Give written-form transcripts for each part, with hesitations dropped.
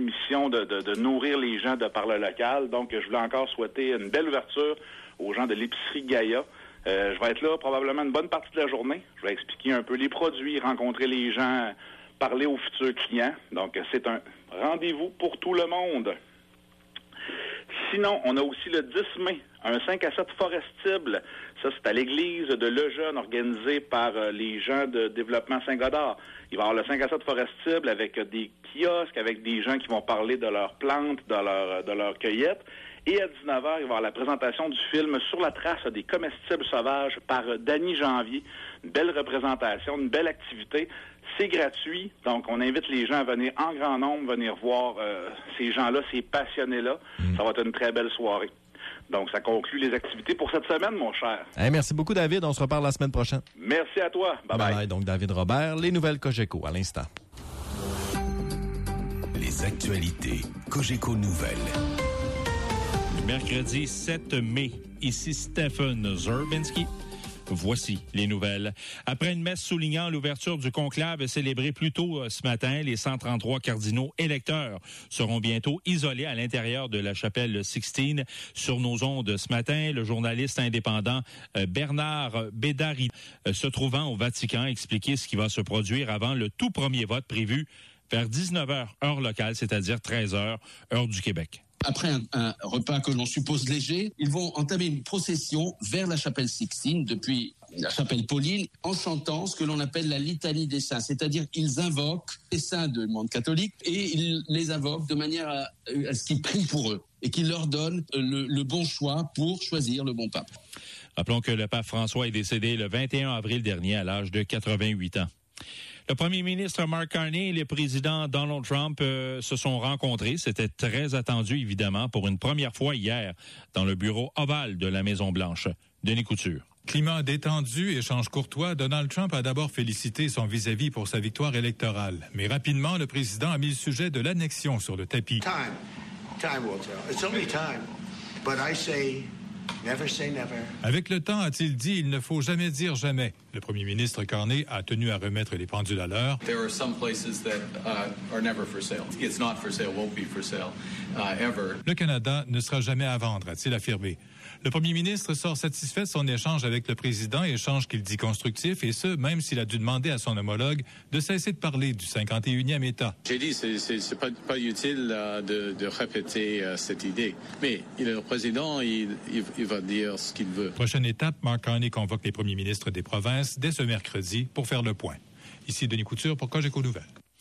mission de nourrir les gens de par le local. Donc, je voulais encore souhaiter une belle ouverture aux gens de l'épicerie Gaïa. Je vais être là probablement une bonne partie de la journée. Je vais expliquer un peu les produits, rencontrer les gens, parler aux futurs clients. Donc, c'est un rendez-vous pour tout le monde. Sinon, on a aussi le 10 mai, un 5 à 7 forestible. Ça, c'est à l'église de Lejeune, organisé par les gens de Développement Saint-Godard. Il va y avoir le 5 à 7 forestible avec des kiosques, avec des gens qui vont parler de leurs plantes, de leur cueillette. Et à 19h, il va y avoir la présentation du film Sur la trace des comestibles sauvages par Danny Janvier. Une belle représentation, une belle activité. C'est gratuit, donc on invite les gens à venir en grand nombre, venir voir ces gens-là, ces passionnés-là. Ça va être une très belle soirée. Donc, ça conclut les activités pour cette semaine, mon cher. Hey, merci beaucoup, David. On se reparle la semaine prochaine. Merci à toi. Bye-bye. Donc, David Robert, les nouvelles Cogeco à l'instant. Les actualités Cogeco Nouvelles. Mercredi 7 mai, ici Stephen Zerbinski. Voici les nouvelles. Après une messe soulignant l'ouverture du conclave célébré plus tôt ce matin, les 133 cardinaux électeurs seront bientôt isolés à l'intérieur de la chapelle Sixtine. Sur nos ondes ce matin, le journaliste indépendant Bernard Bédari, se trouvant au Vatican, a expliqué ce qui va se produire avant le tout premier vote prévu vers 19h, heure locale, c'est-à-dire 13h, heure du Québec. Après un repas que l'on suppose léger, ils vont entamer une procession vers la chapelle Sixtine, depuis la chapelle Pauline, en chantant ce que l'on appelle la litanie des saints, c'est-à-dire qu'ils invoquent les saints du monde catholique et ils les invoquent de manière à ce qu'ils prient pour eux et qu'ils leur donnent le bon choix pour choisir le bon pape. Rappelons que le pape François est décédé le 21 avril dernier à l'âge de 88 ans. Le premier ministre Mark Carney et le président Donald Trump se sont rencontrés. C'était très attendu, évidemment, pour une première fois hier dans le bureau ovale de la Maison-Blanche. Denis Couture. Climat détendu, échange courtois, Donald Trump a d'abord félicité son vis-à-vis pour sa victoire électorale. Mais rapidement, le président a mis le sujet de l'annexion sur le tapis. Time will tell. It's only time. But I say... Never say never. Avec le temps, a-t-il dit, il ne faut jamais dire jamais. Le premier ministre Carney a tenu à remettre les pendules à l'heure. There are some places that are never for sale. It's not for sale, won't be for sale, ever. Le Canada ne sera jamais à vendre, a-t-il affirmé. Le premier ministre sort satisfait de son échange avec le président, échange qu'il dit constructif, et ce, même s'il a dû demander à son homologue de cesser de parler du 51e État. J'ai dit, c'est pas utile de répéter cette idée. Mais il est le président, il va dire ce qu'il veut. Prochaine étape, Mark Carney convoque les premiers ministres des provinces dès ce mercredi pour faire le point. Ici Denis Couture pour Cogeco Nouvelles.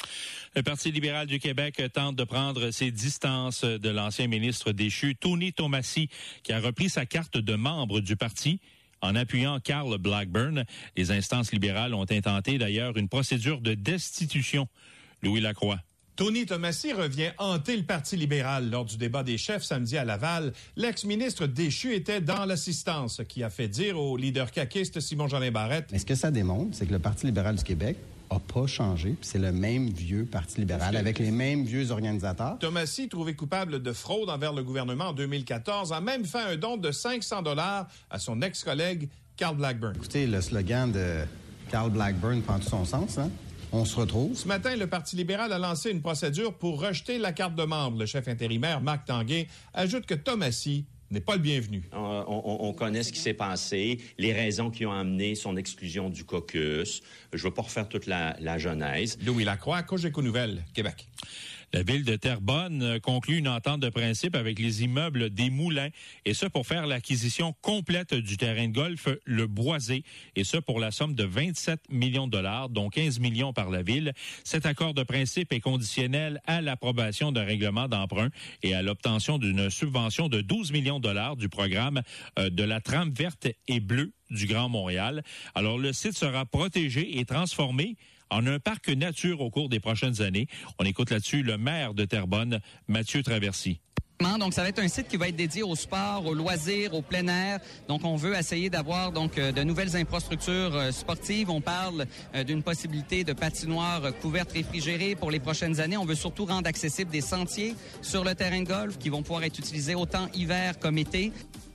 Le Parti libéral du Québec tente de prendre ses distances de l'ancien ministre déchu, Tony Tomassi, qui a repris sa carte de membre du parti en appuyant Carl Blackburn. Les instances libérales ont intenté d'ailleurs une procédure de destitution. Louis Lacroix. Tony Tomassi revient hanter le Parti libéral. Lors du débat des chefs samedi à Laval, l'ex-ministre déchu était dans l'assistance, ce qui a fait dire au leader caquiste Simon-Jolin Barrette. Mais ce que ça démontre, c'est que le Parti libéral du Québec a pas changé, puis c'est le même vieux Parti libéral avec les mêmes vieux organisateurs. Tomassi, trouvé coupable de fraude envers le gouvernement en 2014, a même fait un don de $500 à son ex-collègue Carl Blackburn. Écoutez, le slogan de Carl Blackburn prend tout son sens, hein? On se retrouve. Ce matin, le Parti libéral a lancé une procédure pour rejeter la carte de membre. Le chef intérimaire, Marc Tanguay, ajoute que Tomassi n'est pas le bienvenu. On connaît ce qui s'est passé, les raisons qui ont amené son exclusion du caucus. Je ne veux pas refaire toute la genèse. Louis Lacroix, Cogeco Nouvelles, Québec. La ville de Terrebonne conclut une entente de principe avec les immeubles des Moulins, et ce pour faire l'acquisition complète du terrain de golf Le Boisé, et ce pour la somme de 27 millions de dollars, dont 15 millions par la ville. Cet accord de principe est conditionnel à l'approbation d'un règlement d'emprunt et à l'obtention d'une subvention de 12 millions de dollars du programme de la trame verte et bleue du Grand Montréal. Alors, le site sera protégé et transformé en un parc nature au cours des prochaines années. On écoute là-dessus le maire de Terrebonne, Mathieu Traversy. Donc, ça va être un site qui va être dédié au sport, au loisir, au plein air. Donc, on veut essayer d'avoir de nouvelles infrastructures sportives. On parle d'une possibilité de patinoire couverte réfrigérée pour les prochaines années. On veut surtout rendre accessibles des sentiers sur le terrain de golf qui vont pouvoir être utilisés autant hiver comme été.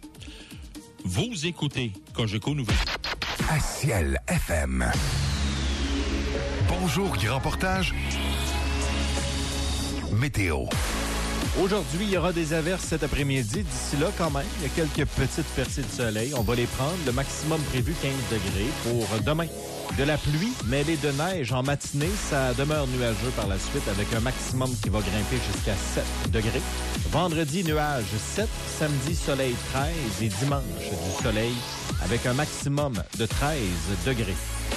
Vous écoutez Cogeco Nouvelles. À Ciel FM. Bonjour, Grand Portage. météo. Aujourd'hui, il y aura des averses cet après-midi. D'ici là, quand même, il y a quelques petites percées de soleil. On va les prendre. Le maximum prévu, 15 degrés pour demain. De la pluie mêlée de neige en matinée. Ça demeure nuageux par la suite avec un maximum qui va grimper jusqu'à 7 degrés. Vendredi, nuages 7. Samedi, soleil 13. Et dimanche, du soleil avec un maximum de 13 degrés.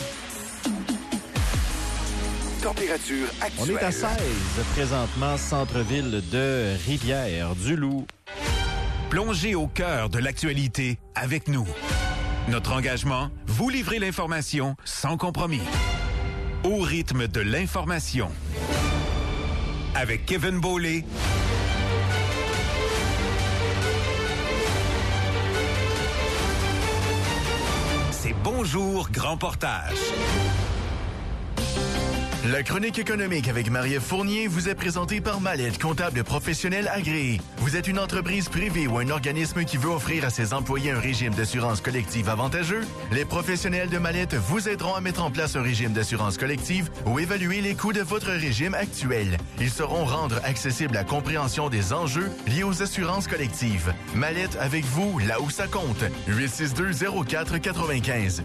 Température actuelle. On est à 16 présentement, centre-ville de Rivière-du-Loup. Plongez au cœur de l'actualité avec nous. Notre engagement, vous livrer l'information sans compromis. Au rythme de l'information. Avec Kevin Beaulé. C'est Bonjour Grand Portage. La chronique économique avec Marie-Ève Fournier vous est présentée par Mallette, comptable professionnel agréé. Vous êtes une entreprise privée ou un organisme qui veut offrir à ses employés un régime d'assurance collective avantageux? Les professionnels de Mallette vous aideront à mettre en place un régime d'assurance collective ou évaluer les coûts de votre régime actuel. Ils sauront rendre accessible la compréhension des enjeux liés aux assurances collectives. Mallette avec vous, là où ça compte. 862-0495.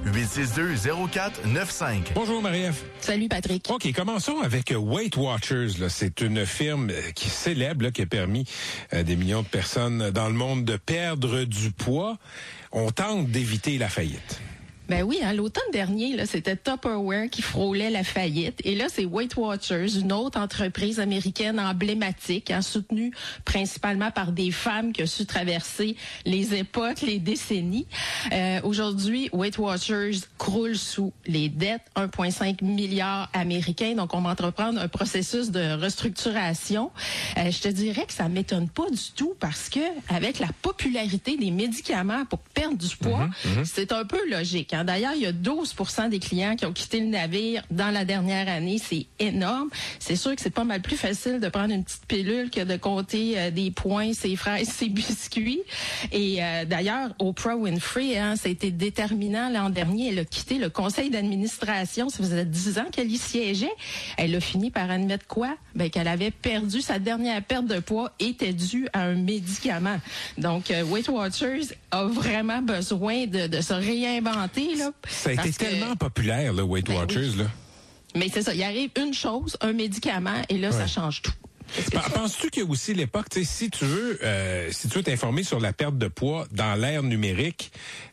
862-0495. Bonjour Marie-Ève. Salut Patrick. OK, commençons avec Weight Watchers. Là. C'est une firme qui est célèbre, là, qui a permis à des millions de personnes dans le monde de perdre du poids. On tente d'éviter la faillite. Ben oui, hein, l'automne dernier, là, c'était Tupperware qui frôlait la faillite. Et là, c'est Weight Watchers, une autre entreprise américaine emblématique, hein, soutenue principalement par des femmes qui ont su traverser les époques, les décennies. Aujourd'hui, Weight Watchers croule sous les dettes, 1,5 milliard américains. Donc, on va entreprendre un processus de restructuration. Je te dirais que ça m'étonne pas du tout parce que avec la popularité des médicaments pour perdre du poids, c'est un peu logique. D'ailleurs, il y a 12% des clients qui ont quitté le navire dans la dernière année. C'est énorme. C'est sûr que c'est pas mal plus facile de prendre une petite pilule que de compter des points, ses fraises, ses biscuits. Et d'ailleurs, Oprah Winfrey, hein, ça a été déterminant l'an dernier. Elle a quitté le conseil d'administration. Ça faisait 10 ans qu'elle y siégeait. Elle a fini par admettre quoi? Ben, qu'elle avait perdu sa dernière perte de poids était due à un médicament. Donc, Weight Watchers a vraiment besoin de se réinventer. Là, ça a été tellement populaire, le Weight Watchers. Oui. Là. Mais c'est ça, il arrive une chose, un médicament, et là, ça change tout. Penses-tu qu'il y a aussi l'époque, si tu veux t'informer sur la perte de poids dans l'ère numérique,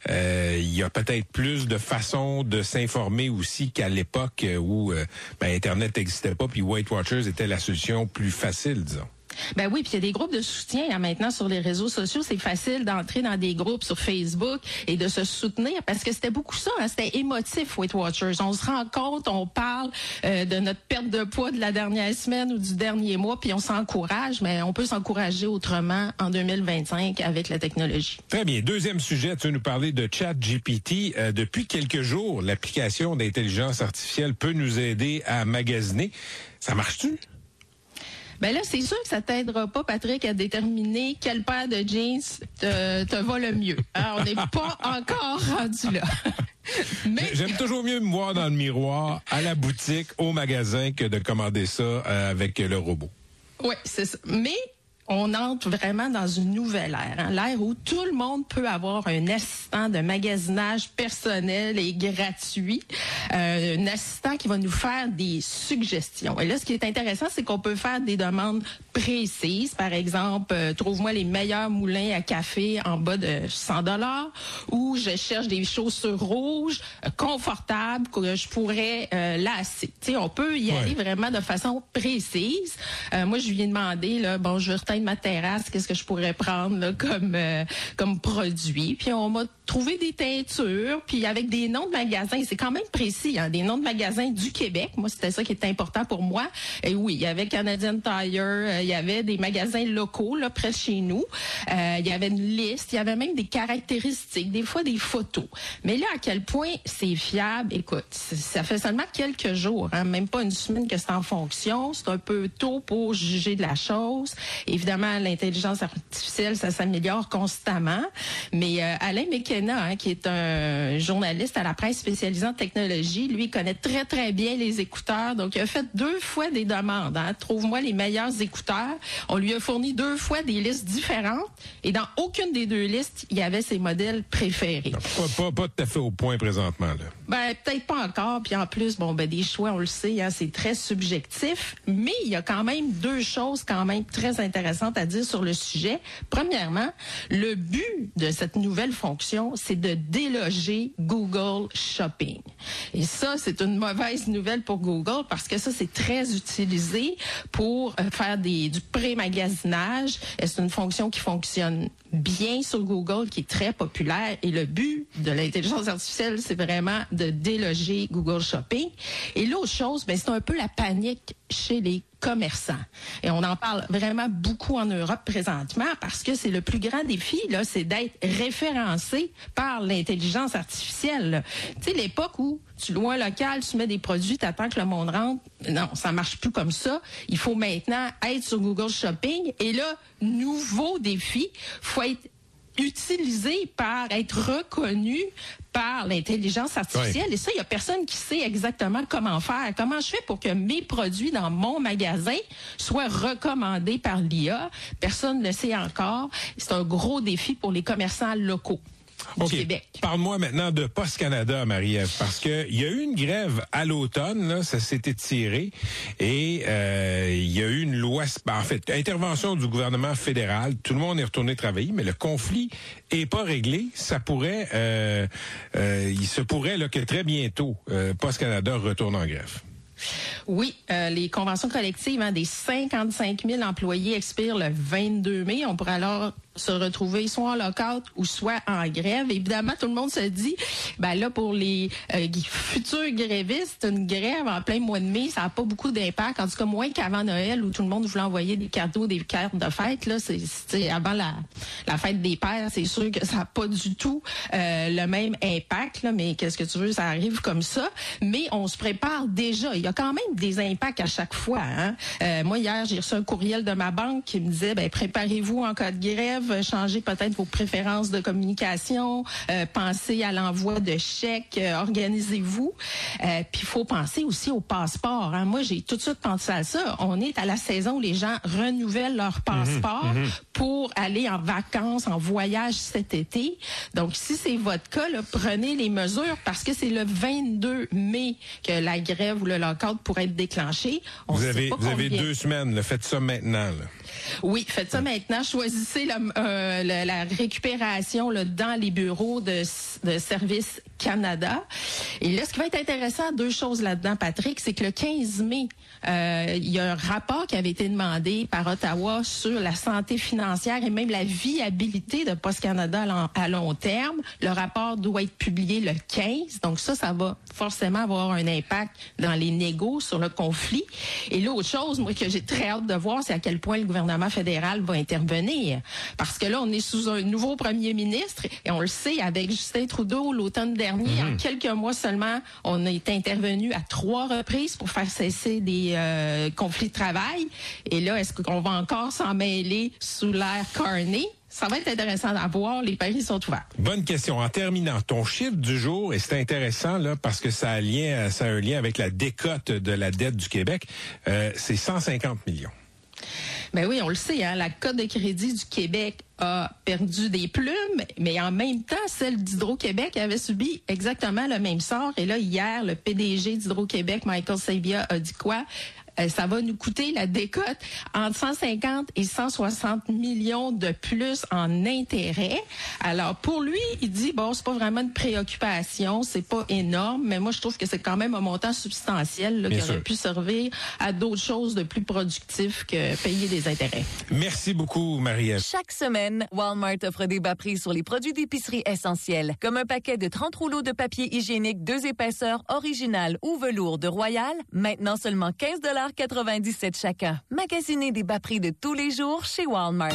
il y a peut-être plus de façons de s'informer aussi qu'à l'époque où Internet n'existait pas, puis Weight Watchers était la solution plus facile, disons. Ben oui, puis il y a des groupes de soutien maintenant sur les réseaux sociaux. C'est facile d'entrer dans des groupes sur Facebook et de se soutenir parce que c'était beaucoup ça, hein, c'était émotif, Weight Watchers. On se rend compte, on parle de notre perte de poids de la dernière semaine ou du dernier mois, puis on s'encourage, mais on peut s'encourager autrement en 2025 avec la technologie. Très bien. Deuxième sujet, tu veux nous parler de ChatGPT. Depuis quelques jours, l'application d'intelligence artificielle peut nous aider à magasiner. Ça marche-tu? Ben là, c'est sûr que ça t'aidera pas, Patrick, à déterminer quelle paire de jeans te va le mieux. Hein? On n'est pas encore rendu là. Mais j'aime toujours mieux me voir dans le miroir, à la boutique, au magasin, que de commander ça avec le robot. Oui, c'est ça. Mais on entre vraiment dans une nouvelle ère, hein? L'ère où tout le monde peut avoir un assistant de magasinage personnel et gratuit, un assistant qui va nous faire des suggestions. Et là, ce qui est intéressant, c'est qu'on peut faire des demandes précises. Par exemple, trouve-moi les meilleurs moulins à café en bas de 100$, ou je cherche des chaussures rouges confortables que je pourrais lasser. Tu sais, on peut y aller vraiment de façon précise. Moi, je lui ai demandé, là, bon, je veux reteindre ma terrasse, qu'est-ce que je pourrais prendre là, comme produit. Puis on m'a trouvé des teintures, puis avec des noms de magasins. C'est quand même précis, hein, des noms de magasins du Québec. Moi, c'était ça qui était important pour moi. Et oui, il y avait Canadian Tire, il y avait des magasins locaux là, près de chez nous. Il y avait une liste, il y avait même des caractéristiques, des fois des photos. Mais là, à quel point c'est fiable, écoute, ça fait seulement quelques jours, hein, même pas une semaine que c'est en fonction. C'est un peu tôt pour juger de la chose. Évidemment, l'intelligence artificielle, ça s'améliore constamment. Mais Alain Mekele, McKenna, qui est un journaliste à la presse spécialisé en technologie. Lui, il connaît très, très bien les écouteurs. Donc, il a fait 2 fois des demandes. Trouve-moi les meilleurs écouteurs. On lui a fourni 2 fois des listes différentes. Et dans aucune des 2 listes, il y avait ses modèles préférés. Non, pas tout à fait au point présentement, là. Peut-être pas encore. Puis en plus, des choix, on le sait, c'est très subjectif. Mais il y a quand même 2 choses quand même très intéressantes à dire sur le sujet. Premièrement, le but de cette nouvelle fonction, c'est de déloger Google Shopping. Et ça, c'est une mauvaise nouvelle pour Google parce que ça, c'est très utilisé pour faire du pré-magasinage. C'est une fonction qui fonctionne bien sur Google, qui est très populaire. Et le but de l'intelligence artificielle, c'est vraiment de déloger Google Shopping. Et l'autre chose, c'est un peu la panique chez les commerçants. Et on en parle vraiment beaucoup en Europe présentement parce que c'est le plus grand défi, là, c'est d'être référencé par l'intelligence artificielle. Tu sais, l'époque où tu loues un local, tu mets des produits, tu attends que le monde rentre. Non, ça marche plus comme ça. Il faut maintenant être sur Google Shopping. Et là, nouveau défi, faut être utilisé être reconnu par l'intelligence artificielle. Et ça, il y a personne qui sait exactement comment faire. Comment je fais pour que mes produits dans mon magasin soient recommandés par l'IA? Personne ne le sait encore. C'est un gros défi pour les commerçants locaux. OK. Parle-moi maintenant de Post Canada, Marie-Ève, parce que il y a eu une grève à l'automne, là, ça s'est étiré, et il y a eu une loi, intervention du gouvernement fédéral, tout le monde est retourné travailler, mais le conflit est pas réglé. Ça pourrait, il se pourrait là, que très bientôt, Post Canada retourne en grève. Oui, les conventions collectives des 55 000 employés expirent le 22 mai. On pourrait alors se retrouver soit en lockout ou soit en grève. Évidemment, tout le monde se dit, là, pour les futurs grévistes, une grève en plein mois de mai, ça n'a pas beaucoup d'impact. En tout cas, moins qu'avant Noël, où tout le monde voulait envoyer des cadeaux, des cartes de fête. Là, c'est avant la fête des pères, c'est sûr que ça n'a pas du tout le même impact. Là, mais qu'est-ce que tu veux, ça arrive comme ça. Mais on se prépare déjà. Il y a quand même des impacts à chaque fois. Moi, hier, j'ai reçu un courriel de ma banque qui me disait, préparez-vous en cas de grève, changez peut-être vos préférences de communication, pensez à l'envoi de chèques, organisez-vous. Puis il faut penser aussi au passeport. Moi, j'ai tout de suite pensé à ça. On est à la saison où les gens renouvellent leur passeport pour aller en vacances, en voyage cet été. Donc, si c'est votre cas, là, prenez les mesures parce que c'est le 22 mai que la grève ou le lockout pourrait être déclenché. Vous avez 2 semaines. Là, faites ça maintenant. Là. Oui, faites ça maintenant. Choisissez la récupération là, dans les bureaux de Service Canada. Et là, ce qui va être intéressant, 2 choses là-dedans, Patrick, c'est que le 15 mai, il y a un rapport qui avait été demandé par Ottawa sur la santé financière et même la viabilité de Post Canada à long terme. Le rapport doit être publié le 15. Donc ça va forcément avoir un impact dans les négos sur le conflit. Et l'autre chose, moi, que j'ai très hâte de voir, c'est à quel point le gouvernement fédéral va intervenir. Parce que là, on est sous un nouveau premier ministre et on le sait, avec Justin Trudeau, l'automne dernier, en quelques mois seulement, on a été intervenu à 3 reprises pour faire cesser des conflits de travail. Et là, est-ce qu'on va encore s'en mêler sous l'ère Carney? Ça va être intéressant à voir. Les paris sont ouverts. Bonne question. En terminant, ton chiffre du jour, et c'est intéressant là parce que ça a un lien avec la décote de la dette du Québec, c'est 150 millions. Ben oui, on le sait, la cote de crédit du Québec a perdu des plumes, mais en même temps, celle d'Hydro-Québec avait subi exactement le même sort. Et là, hier, le PDG d'Hydro-Québec, Michael Sabia, a dit quoi? Ça va nous coûter la décote entre 150 et 160 millions de plus en intérêts. Alors, pour lui, il dit, c'est pas vraiment une préoccupation, c'est pas énorme, mais moi, je trouve que c'est quand même un montant substantiel là, qui aurait pu servir à d'autres choses de plus productives que payer des intérêts. Merci beaucoup, Marie-Ève. Chaque semaine, Walmart offre des bas prix sur les produits d'épicerie essentiels, comme un paquet de 30 rouleaux de papier hygiénique 2 épaisseurs original ou velours de Royal, maintenant seulement 15,97 chacun. Magasinez des bas prix de tous les jours chez Walmart.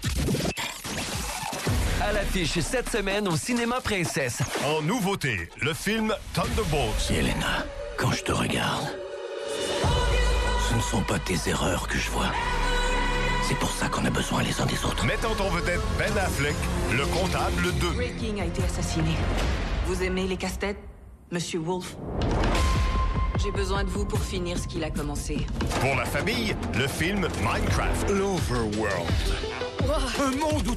À l'affiche cette semaine au Cinéma Princesse. En nouveauté, le film Thunderbolts. Yelena, quand je te regarde, ce ne sont pas tes erreurs que je vois. C'est pour ça qu'on a besoin les uns des autres. Mettons en vedette Ben Affleck, le comptable 2. Ray King a été assassiné. Vous aimez les casse-têtes, Monsieur Wolf? J'ai besoin de vous pour finir ce qu'il a commencé. Pour la famille, le film Minecraft. L'Overworld. Un monde où